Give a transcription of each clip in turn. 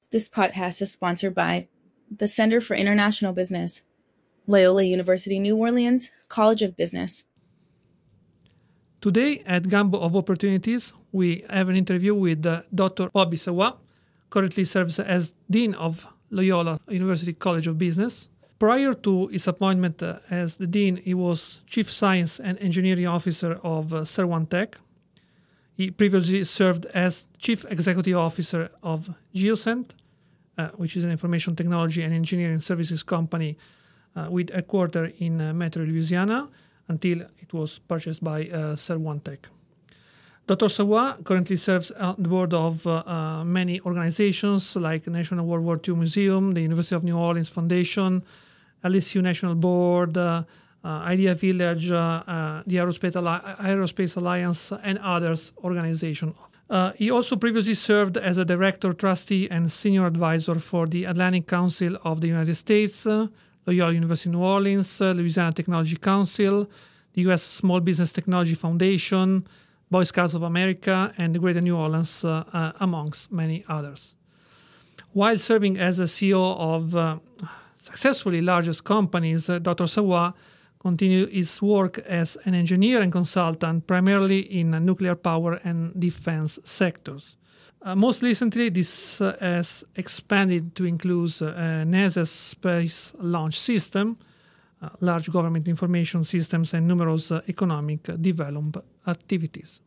This podcast is sponsored by the Center for International Business, Loyola University New Orleans College of Business. Today at Gambo of Opportunities, we have an interview with Dr. Bobby Sawat, currently serves as Dean of Loyola University College of Business. Prior to his appointment as the Dean, he was Chief Science and Engineering Officer of Serwan Tech. He previously served as Chief Executive Officer of Geocent, which is an information technology and engineering services company with headquarters in Metro, Louisiana, until it was purchased by Serwan Tech. Dr. Sawat currently serves on the board of many organizations like National World War II Museum, the University of New Orleans Foundation, LSU National Board, Idea Village, the Aerospace Alliance, and others organizations. He also previously served as a director, trustee, and senior advisor for the Atlantic Council of the United States, Loyola University New Orleans, Louisiana Technology Council, the U.S. Small Business Technology Foundation, Boy Scouts of America, and the Greater New Orleans, amongst many others. While serving as a CEO of successfully largest companies, Dr. Sawat continued his work as an engineer and consultant, primarily in nuclear power and defense sectors. Most recently, this has expanded to include NASA's Space Launch System, large government information systems, and numerous economic development activities.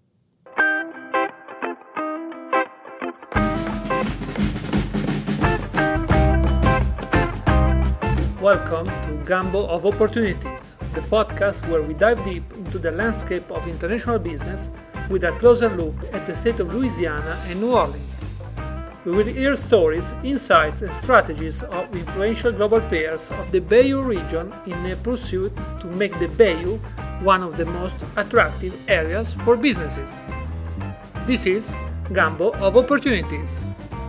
Welcome to Gambo of Opportunities, the podcast where we dive deep into the landscape of international business with a closer look at the state of Louisiana and New Orleans. We will hear stories, insights, and strategies of influential global players of the Bayou region in a pursuit to make the Bayou one of the most attractive areas for businesses. This is Gambo of Opportunities.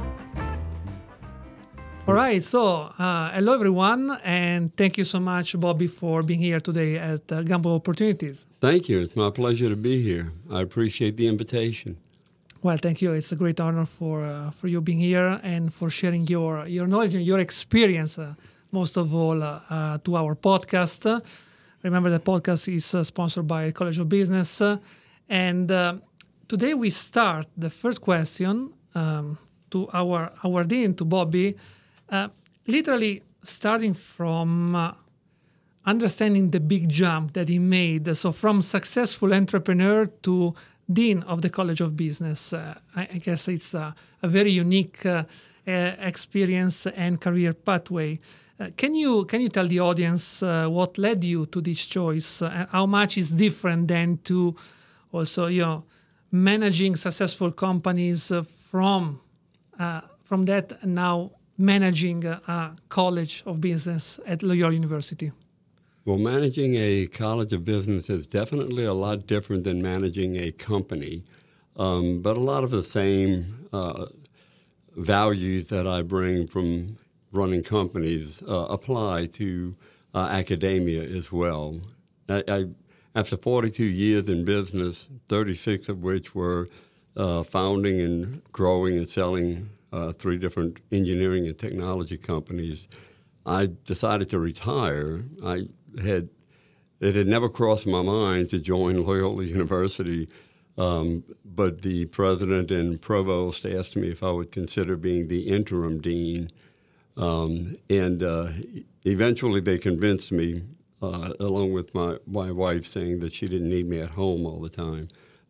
All right, so hello everyone, and thank you so much, Bobby, for being here today at Gambo Opportunities. Thank you. It's my pleasure to be here. I appreciate the invitation. Well, thank you. It's a great honor for you being here and for sharing your knowledge and your experience, most of all, to our podcast. Remember, the podcast is sponsored by College of Business. And today we start the first question to our Dean, to Bobby, literally starting from understanding the big jump that he made. So from successful entrepreneur to Dean of the College of Business. I guess it's a very unique experience and career pathway. Can you tell the audience what led you to this choice? And how much is different than to also, managing successful companies from that and now managing a College of Business at Loyola University? Well, managing a College of Business is definitely a lot different than managing a company, but a lot of the same values that I bring from running companies apply to academia as well. After 42 years in business, 36 of which were founding and growing and selling 3 different engineering and technology companies, I decided to retire. It had never crossed my mind to join Loyola University, but the president and provost asked me if I would consider being the interim dean, and eventually they convinced me, along with my wife saying that she didn't need me at home all the time.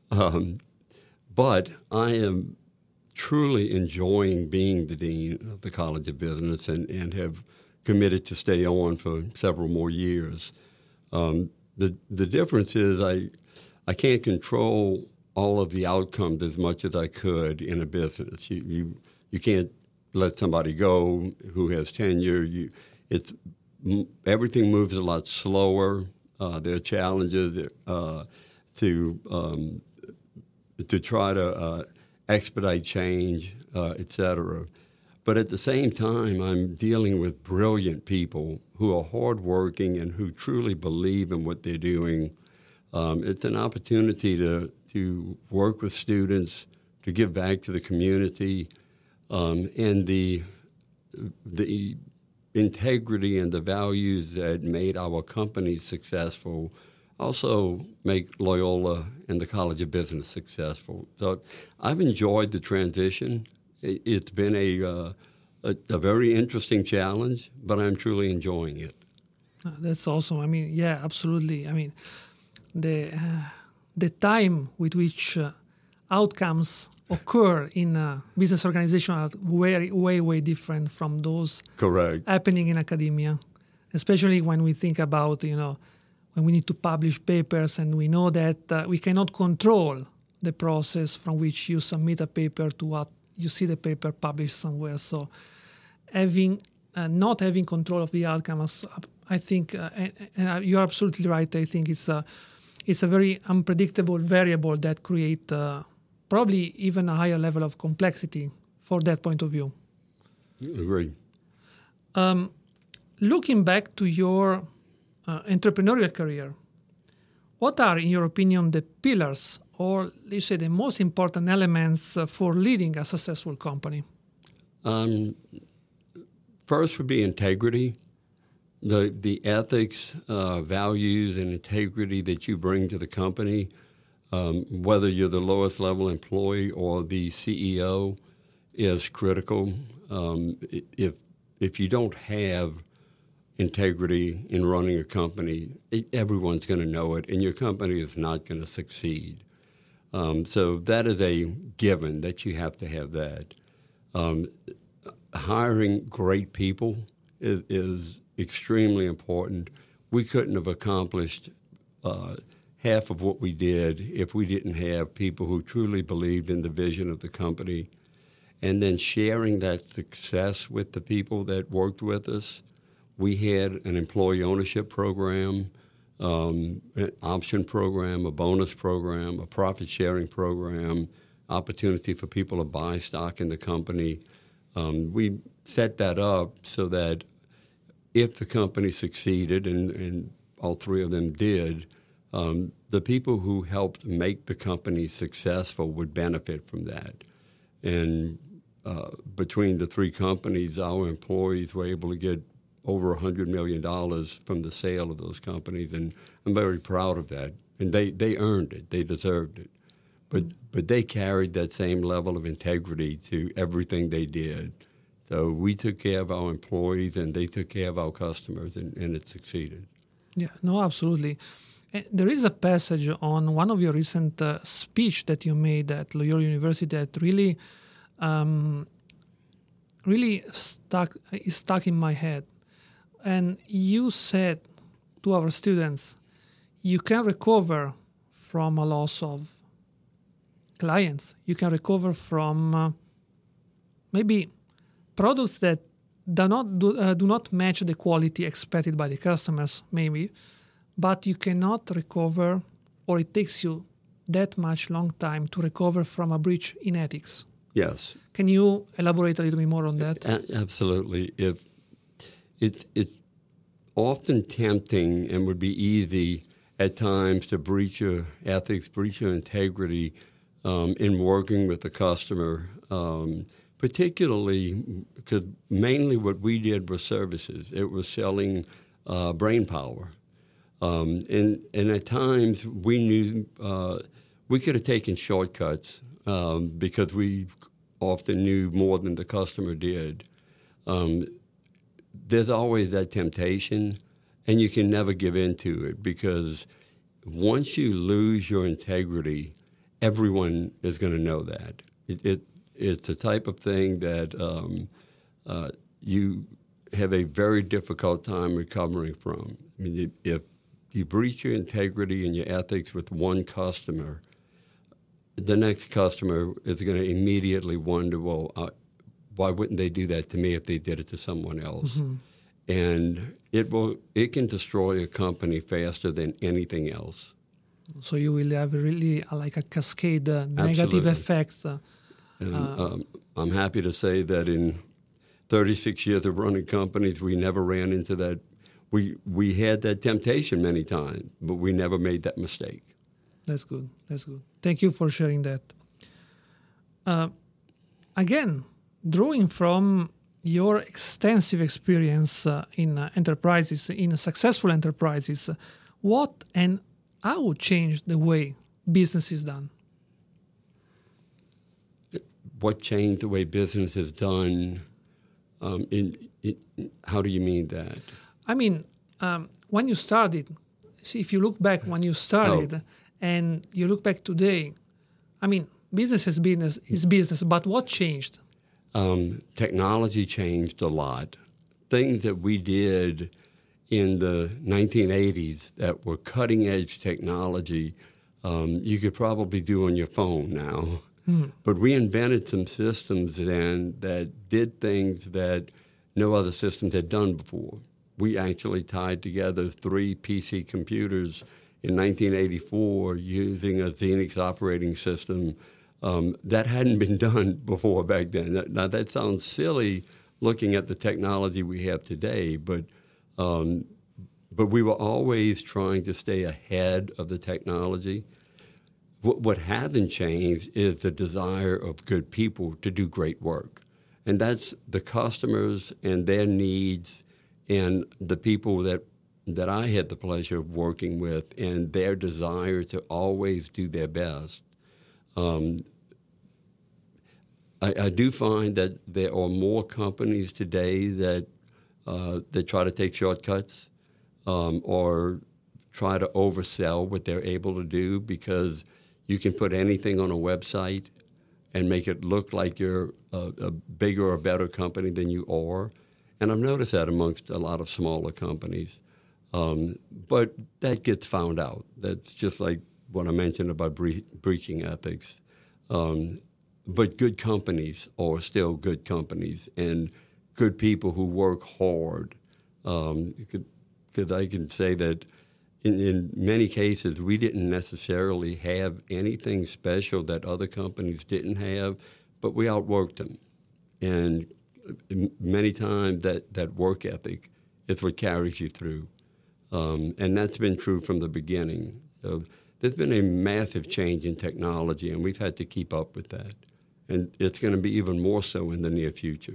But I am truly enjoying being the dean of the College of Business and have committed to stay on for several more years. The difference is I can't control all of the outcomes as much as I could in a business. You can't let somebody go who has tenure. Everything moves a lot slower. There are challenges to try to expedite change, et cetera. But at the same time, I'm dealing with brilliant people who are hardworking and who truly believe in what they're doing. It's an opportunity to work with students, to give back to the community, And the integrity and the values that made our company successful also make Loyola and the College of Business successful. So I've enjoyed the transition. It's been a very interesting challenge, but I'm truly enjoying it. That's awesome. I mean, yeah, absolutely. I mean, the time with which outcomes occur in a business organization are way different from those Correct. happening in academia, especially when we think about, when we need to publish papers and we know that we cannot control the process from which you submit a paper to what you see the paper published somewhere. So not having control of the outcomes, I think, and you're absolutely right, I think it's a very unpredictable variable that create probably even a higher level of complexity for that point of view. Agree. Looking back to your entrepreneurial career, what are, in your opinion, the pillars or, let's say, the most important elements for leading a successful company? First would be integrity. The ethics, values, and integrity that you bring to the company, whether you're the lowest level employee or the CEO, is critical. If you don't have integrity in running a company, everyone's going to know it, and your company is not going to succeed. So that is a given that you have to have that. Hiring great people is extremely important. We couldn't have accomplished half of what we did if we didn't have people who truly believed in the vision of the company, and then sharing that success with the people that worked with us. We had an employee ownership program, an option program, a bonus program, a profit-sharing program, opportunity for people to buy stock in the company. We set that up so that if the company succeeded, and all three of them did, the people who helped make the company successful would benefit from that. And between the three companies, our employees were able to get over $100 million from the sale of those companies, and I'm very proud of that. And they earned it. They deserved it. But they carried that same level of integrity to everything they did. So we took care of our employees, and they took care of our customers, and it succeeded. Yeah, no, absolutely. There is a passage on one of your recent speech that you made at Loyola University that really stuck in my head. And you said to our students, you can recover from a loss of clients. You can recover from maybe products that do not match the quality expected by the customers, maybe, but you cannot recover, or it takes you that much long time to recover from a breach in ethics. Yes. Can you elaborate a little bit more on that? Absolutely. If it's often tempting and would be easy at times to breach your ethics, breach your integrity in working with the customer, particularly because mainly what we did was services. It was selling brain power. And at times we knew we could have taken shortcuts because we often knew more than the customer did. There's always that temptation, and you can never give in to it, because once you lose your integrity, everyone is going to know that. It's the type of thing that you have a very difficult time recovering from. I mean, if you breach your integrity and your ethics with one customer, the next customer is going to immediately wonder, well, why wouldn't they do that to me if they did it to someone else? Mm-hmm. And it can destroy a company faster than anything else. So you will have really like a cascade negative effects. I'm happy to say that in 36 years of running companies, we never ran into that. We had that temptation many times, but we never made that mistake. That's good. That's good. Thank you for sharing that. Again, drawing from your extensive experience in enterprises, in successful enterprises, what and how changed the way business is done? What changed the way business is done? How do you mean that? I mean, when you started, see, if you look back when you started and you look back today, I mean, business is business, but what changed? Technology changed a lot. Things that we did in the 1980s that were cutting-edge technology, you could probably do on your phone now. But we invented some systems then that did things that no other systems had done before. We actually tied together 3 PC computers in 1984 using a Xenix operating system that hadn't been done before back then. Now, that sounds silly looking at the technology we have today, but we were always trying to stay ahead of the technology. What hasn't changed is the desire of good people to do great work. And that's the customers and their needs and the people that I had the pleasure of working with and their desire to always do their best. I do find that there are more companies today that try to take shortcuts or try to oversell what they're able to do because you can put anything on a website and make it look like you're a bigger or better company than you are. And I've noticed that amongst a lot of smaller companies. But that gets found out. That's just like what I mentioned about breaching ethics. But good companies are still good companies and good people who work hard. Because I can say that in many cases, we didn't necessarily have anything special that other companies didn't have, but we outworked them. And many times that work ethic is what carries you through. And that's been true from the beginning. So there's been a massive change in technology, and we've had to keep up with that. And it's going to be even more so in the near future.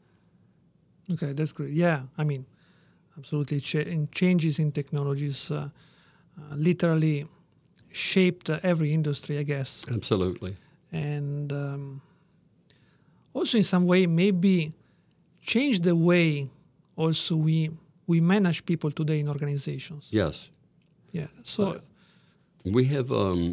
Okay, that's great. Yeah, I mean, absolutely. Changes in technologies literally shaped every industry, I guess. Absolutely. And also in some way maybe changed the way also we manage people today in organizations. Yes. Yeah. So we had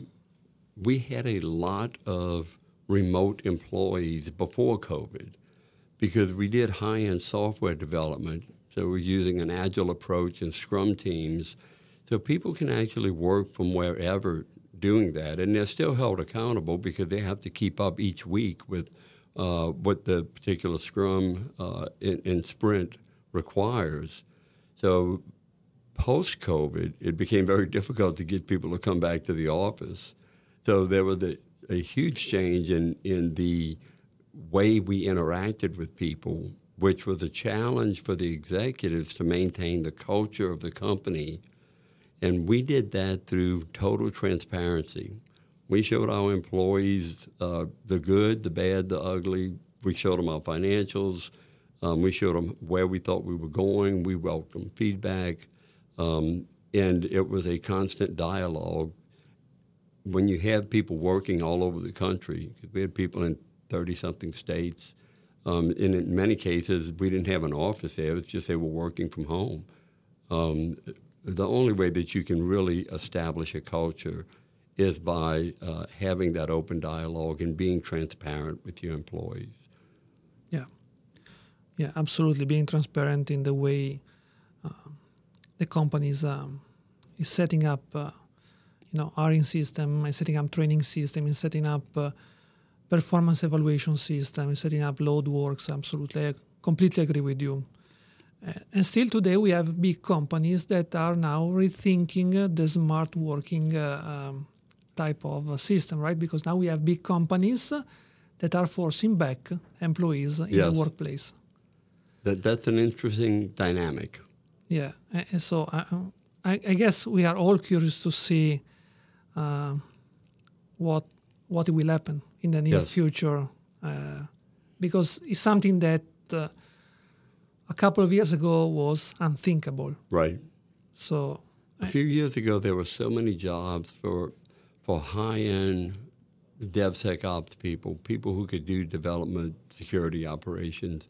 a lot of remote employees before COVID because we did high-end software development. So we're using an agile approach and Scrum teams. So people can actually work from wherever doing that. And they're still held accountable because they have to keep up each week with what the particular Scrum and Sprint requires. So post-COVID, it became very difficult to get people to come back to the office. So there was a huge change in the way we interacted with people, which was a challenge for the executives to maintain the culture of the company. And we did that through total transparency. We showed our employees the good, the bad, the ugly. We showed them our financials. We showed them where we thought we were going. We welcomed feedback. And it was a constant dialogue. When you have people working all over the country, we had people in 30-something states, and in many cases, we didn't have an office there. It was just they were working from home. The only way that you can really establish a culture is by having that open dialogue and being transparent with your employees. Yeah, absolutely. Being transparent in the way the company is setting up, hiring system, is setting up training system, is setting up performance evaluation system, is setting up load works. Absolutely, I completely agree with you. And still today we have big companies that are now rethinking the smart working type of system, right? Because now we have big companies that are forcing back employees in the workplace. That's an interesting dynamic. Yeah, and so I guess we are all curious to see what will happen in the near future because it's something that a couple of years ago was unthinkable. Right. So a few years ago, there were so many jobs for high-end DevSecOps people who could do development security operations.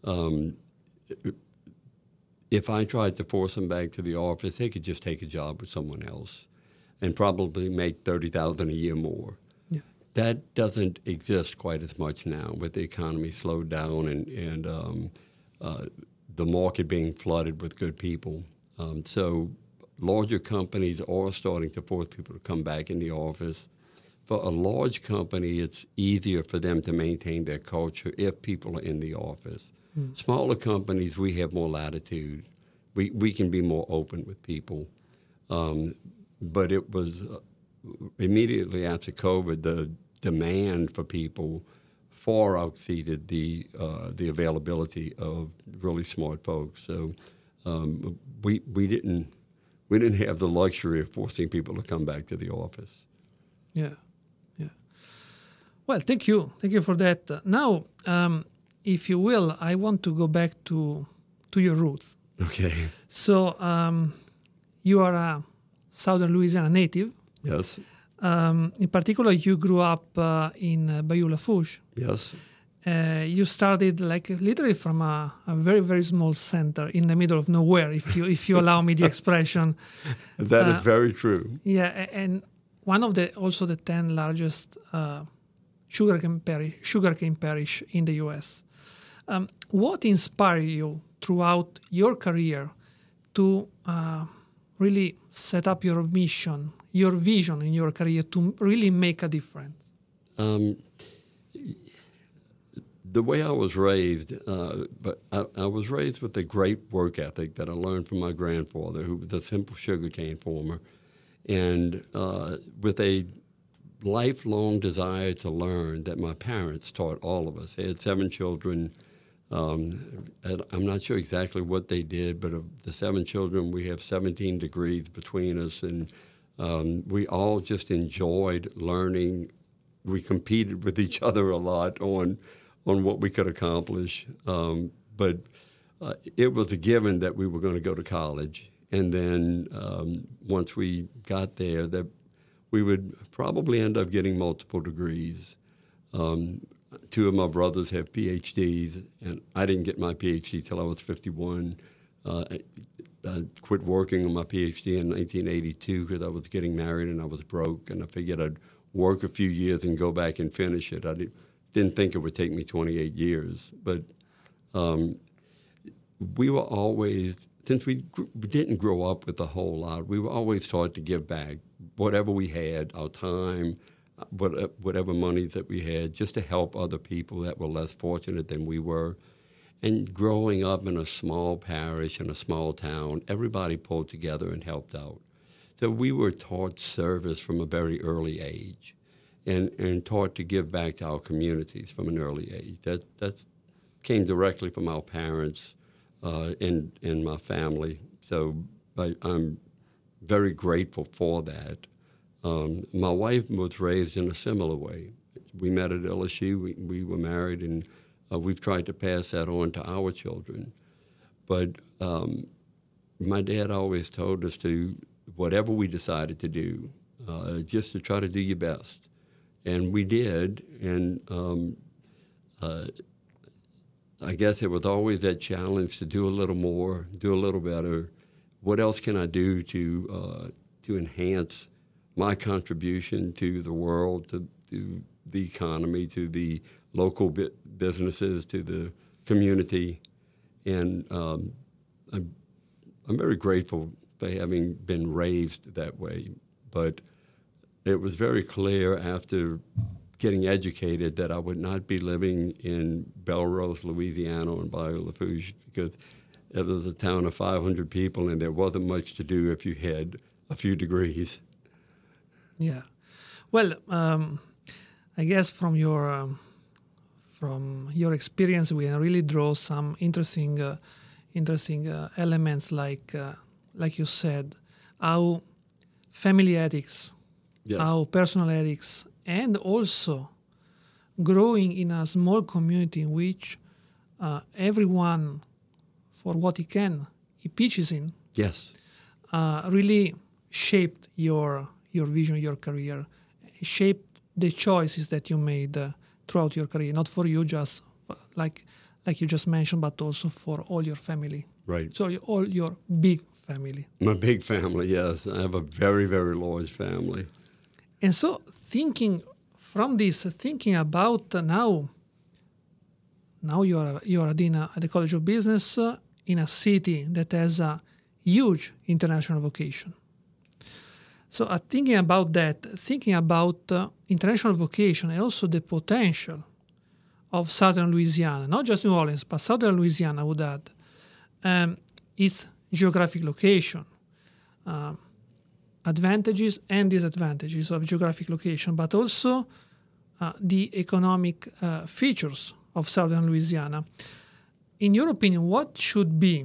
If I tried to force them back to the office, they could just take a job with someone else and probably make $30,000 a year more. Yeah. That doesn't exist quite as much now with the economy slowed down and the market being flooded with good people. So larger companies are starting to force people to come back in the office. For a large company, it's easier for them to maintain their culture if people are in the office. Smaller companies, we have more latitude. We can be more open with people. But it was immediately after COVID, the demand for people far exceeded the availability of really smart folks. So we didn't have the luxury of forcing people to come back to the office. Yeah. Well, thank you for that. Now, if you will, I want to go back to your roots. Okay. So you are a Southern Louisiana native. Yes. In particular, you grew up in Bayou Lafourche. Yes. You started like literally from a very, very small center in the middle of nowhere, if you allow me the expression. That is very true. Yeah, and one of the 10 largest sugarcane parish in the U.S. What inspired you throughout your career to really set up your mission, your vision in your career to really make a difference? The way I was raised, but I was raised with a great work ethic that I learned from my grandfather, who was a simple sugarcane farmer, and with a lifelong desire to learn that my parents taught all of us. They had 7 children. And I'm not sure exactly what they did, but of the 7 children, we have 17 degrees between us, and we all just enjoyed learning. We competed with each other a lot on what we could accomplish, but it was a given that we were going to go to college, and then once we got there, that we would probably end up getting multiple degrees. 2 of my brothers have PhDs, and I didn't get my PhD till I was 51. I quit working on my PhD in 1982 because I was getting married and I was broke, and I figured I'd work a few years and go back and finish it. I didn't think it would take me 28 years, but we were always, since we didn't grow up with a whole lot, we were always taught to give back whatever we had, our time, whatever money that we had, just to help other people that were less fortunate than we were. And growing up in a small parish in a small town, everybody pulled together and helped out. So we were taught service from a very early age and taught to give back to our communities from an early age. That came directly from our parents and my family. So I'm very grateful for that. My wife was raised in a similar way. We met at LSU. We were married, and we've tried to pass that on to our children. But my dad always told us to, whatever we decided to do, just to try to do your best. And we did, and I guess it was always that challenge to do a little more, do a little better. What else can I do to enhance my contribution to the world, to the economy, to the local businesses, to the community? And I'm very grateful for having been raised that way. But it was very clear after getting educated that I would not be living in Belrose, Louisiana, or in Bayou Lafourche, because it was a town of 500 people, and there wasn't much to do if you had a few degrees. Yeah. Well, I guess from your experience, we can really draw some interesting elements, like you said, how family ethics, Yes. how personal ethics, and also growing in a small community in which everyone, for what he pitches in, Yes. Really shaped your vision, your career, shaped the choices that you made throughout your career, not for you just like you just mentioned, but also for all your family. Right. So all your big family. My big family, yes. I have a very, very large family. And so thinking about now you are a dean at the College of Business in a city that has a huge international vocation. So thinking about international vocation and also the potential of Southern Louisiana, not just New Orleans, but Southern Louisiana, I would add, its geographic location, advantages and disadvantages of geographic location, but also the economic features of Southern Louisiana. In your opinion, what should the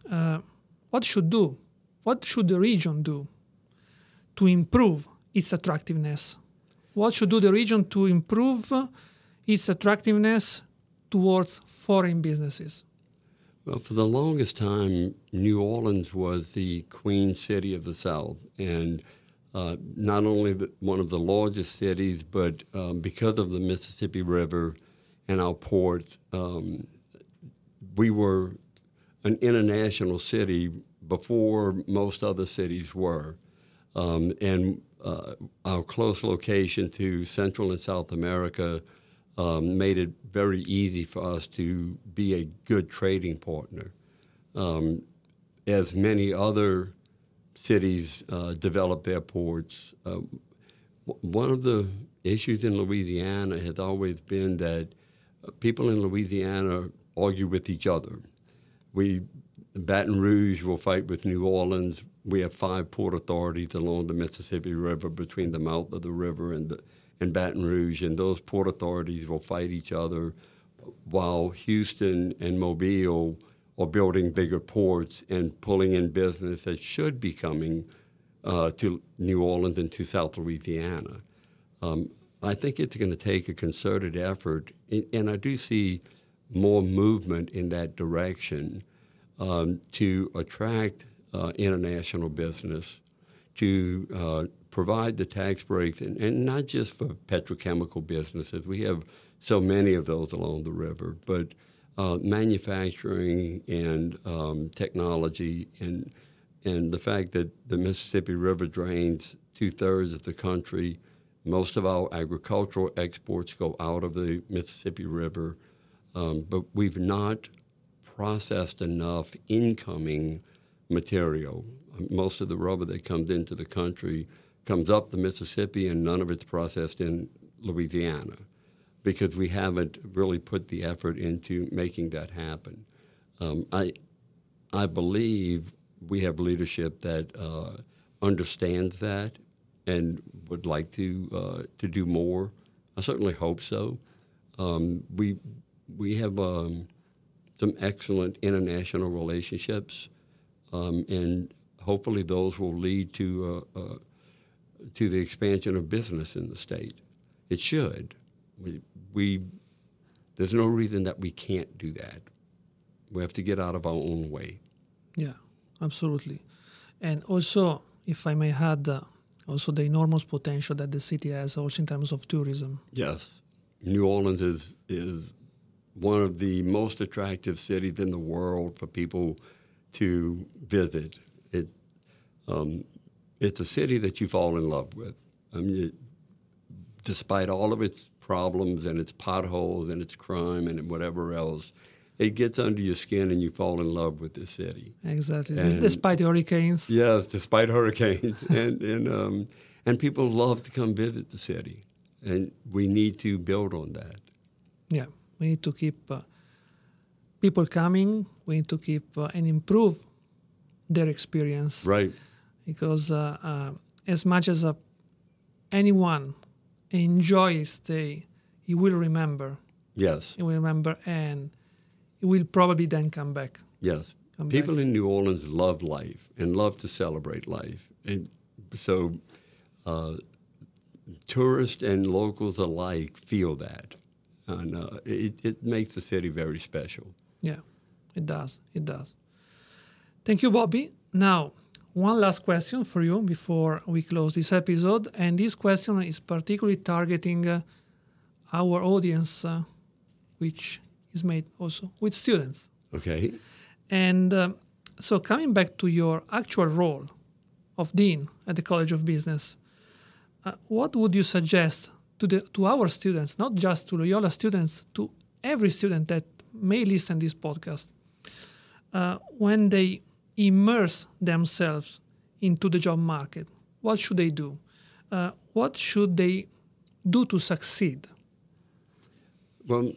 region do to improve its attractiveness? What should do the region to improve its attractiveness towards foreign businesses? Well, for the longest time, New Orleans was the queen city of the South, and not only one of the largest cities, but because of the Mississippi River and our ports, we were an international city before most other cities were. And our close location to Central and South America made it very easy for us to be a good trading partner. As many other cities develop their ports, one of the issues in Louisiana has always been that people in Louisiana argue with each other. Baton Rouge will fight with New Orleans. We have 5 port authorities along the Mississippi River between the mouth of the river and Baton Rouge, and those port authorities will fight each other while Houston and Mobile are building bigger ports and pulling in business that should be coming to New Orleans and to South Louisiana. I think it's going to take a concerted effort, and I do see more movement in that direction to attract international business, to provide the tax breaks, and not just for petrochemical businesses. We have so many of those along the river, but manufacturing and technology and the fact that the Mississippi River drains 2/3 of the country. Most of our agricultural exports go out of the Mississippi River, but we've not processed enough incoming material. Most of the rubber that comes into the country comes up the Mississippi, and none of it's processed in Louisiana because we haven't really put the effort into making that happen. I believe we have leadership that understands that and would like to do more. I certainly hope so. We have some excellent international relationships, and hopefully those will lead to the expansion of business in the state. It should. There's no reason that we can't do that. We have to get out of our own way. Yeah, absolutely. And also, if I may add, also the enormous potential that the city has also in terms of tourism. Yes. New Orleans is one of the most attractive cities in the world for people to visit. It's a city that you fall in love with. I mean, despite all of its problems and its potholes and its crime and whatever else, it gets under your skin and you fall in love with the city. Exactly. Despite hurricanes. Yes, despite hurricanes. and people love to come visit the city. And we need to build on that. Yeah. We need to keep people coming. We need to keep and improve their experience. Right. Because as much as anyone enjoy his stay, he will remember. Yes. He will remember, and he will probably then come back. Yes. People in New Orleans love life and love to celebrate life. And so tourists and locals alike feel that. And it makes the city very special. Yeah, it does. It does. Thank you, Bobby. Now, one last question for you before we close this episode. And this question is particularly targeting our audience, which is made also with students. Okay. And so coming back to your actual role of Dean at the College of Business, what would you suggest to our students, not just to Loyola students, to every student that may listen to this podcast, when they immerse themselves into the job market? What should they do? What should they do to succeed? Well,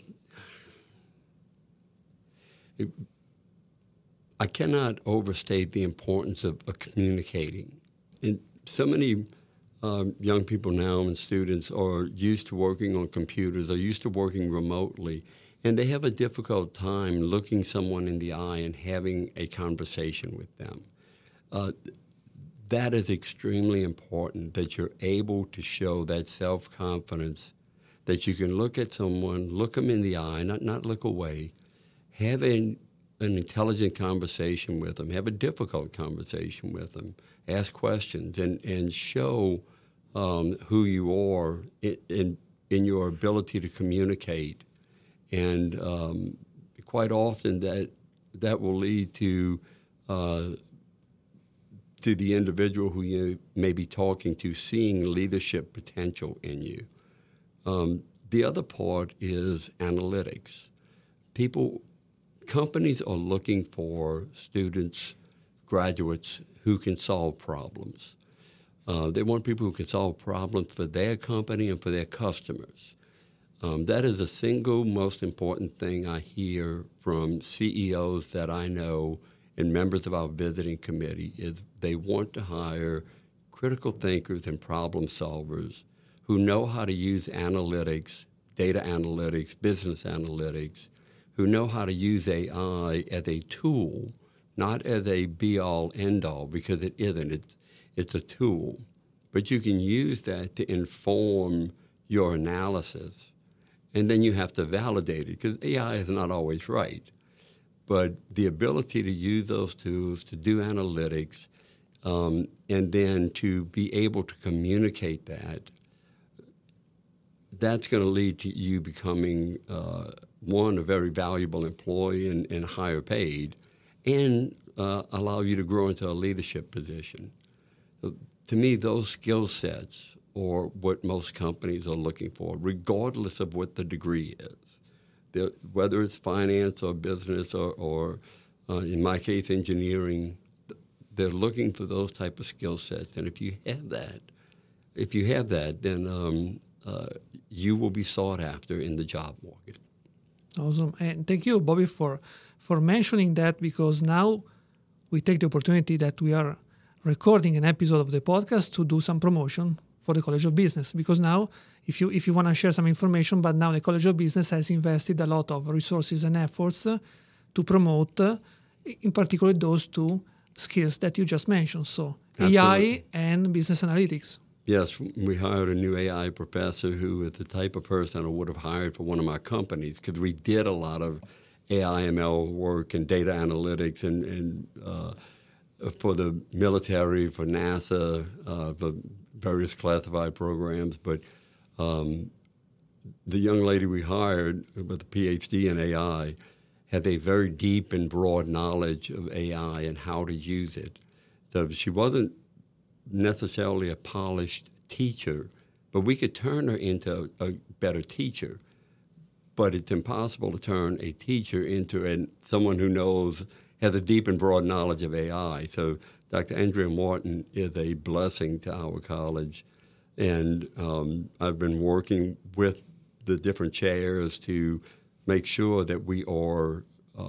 I cannot overstate the importance of communicating. And so many young people now and students are used to working on computers, are used to working remotely, and they have a difficult time looking someone in the eye and having a conversation with them. That is extremely important, that you're able to show that self-confidence, that you can look at someone, look them in the eye, not look away, have an intelligent conversation with them, have a difficult conversation with them, ask questions, and show who you are in your ability to communicate. And quite often that will lead to the individual who you may be talking to seeing leadership potential in you. The other part is analytics. Companies are looking for students, graduates who can solve problems. They want people who can solve problems for their company and for their customers. That is the single most important thing I hear from CEOs that I know and members of our visiting committee is they want to hire critical thinkers and problem solvers who know how to use analytics, data analytics, business analytics, who know how to use AI as a tool, not as a be-all, end-all, because it isn't. It's a tool. But you can use that to inform your analysis, and then you have to validate it, because AI is not always right. But the ability to use those tools to do analytics and then to be able to communicate that's going to lead to you becoming, a very valuable employee and higher paid, and allow you to grow into a leadership position. To me, those skill sets are what most companies are looking for, regardless of what the degree is. Whether it's finance or business or in my case, engineering, they're looking for those type of skill sets. And if you have that, then you will be sought after in the job market. Awesome. And thank you, Bobby, for mentioning that, because now we take the opportunity that we are recording an episode of the podcast to do some promotion for the College of Business. Because now, if you want to share some information, but now the College of Business has invested a lot of resources and efforts to promote, in particular, those two skills that you just mentioned. So Absolutely. AI and business analytics. Yes, we hired a new AI professor who is the type of person I would have hired for one of my companies, because we did a lot of AI, ML work and data analytics and for the military, for NASA, for various classified programs. But the young lady we hired with a PhD in AI had a very deep and broad knowledge of AI and how to use it. So she wasn't necessarily a polished teacher, but we could turn her into a better teacher. But it's impossible to turn a teacher into someone who has a deep and broad knowledge of AI. So Dr. Andrea Martin is a blessing to our college. And I've been working with the different chairs to make sure that we are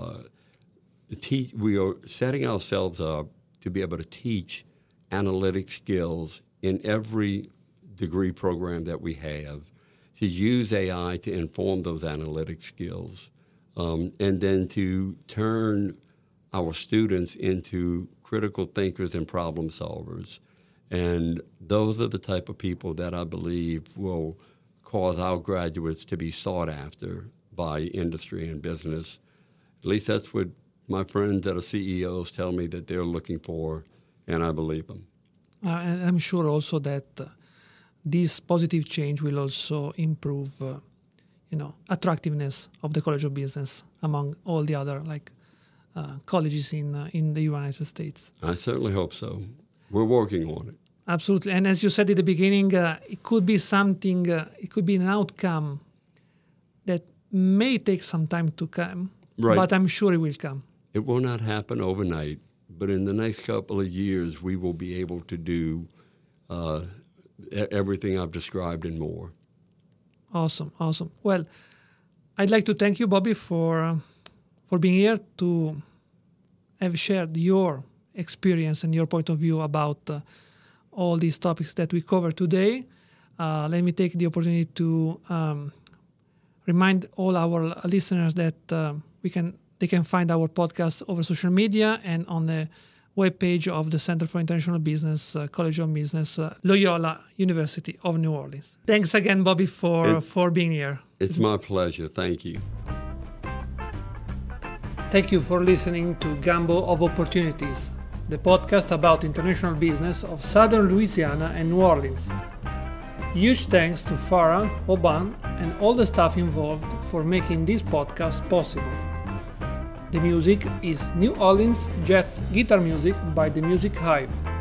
setting ourselves up to be able to teach analytic skills in every degree program that we have, to use AI to inform those analytic skills, and then to turn our students into critical thinkers and problem solvers. And those are the type of people that I believe will cause our graduates to be sought after by industry and business. At least that's what my friends that are CEOs tell me that they're looking for, and I believe them. And I'm sure also that this positive change will also improve, attractiveness of the College of Business among all the other colleges in the United States. I certainly hope so. We're working on it. Absolutely. And as you said at the beginning, it could be something, it could be an outcome that may take some time to come, right. But I'm sure it will come. It will not happen overnight, but in the next couple of years, we will be able to do everything I've described and more. Awesome. Well, I'd like to thank you, Bobby, for being here to have shared your experience and your point of view about all these topics that we covered today. Let me take the opportunity to remind all our listeners that they can find our podcast over social media and on the webpage of the Center for International Business, College of Business, Loyola University of New Orleans. Thanks again, Bobby, for being here. It's my pleasure. Thank you. Thank you for listening to Gumbo of Opportunities, the podcast about international business of Southern Louisiana and New Orleans. Huge thanks to Farah, Oban, and all the staff involved for making this podcast possible. The music is New Orleans jazz guitar music by The Music Hive.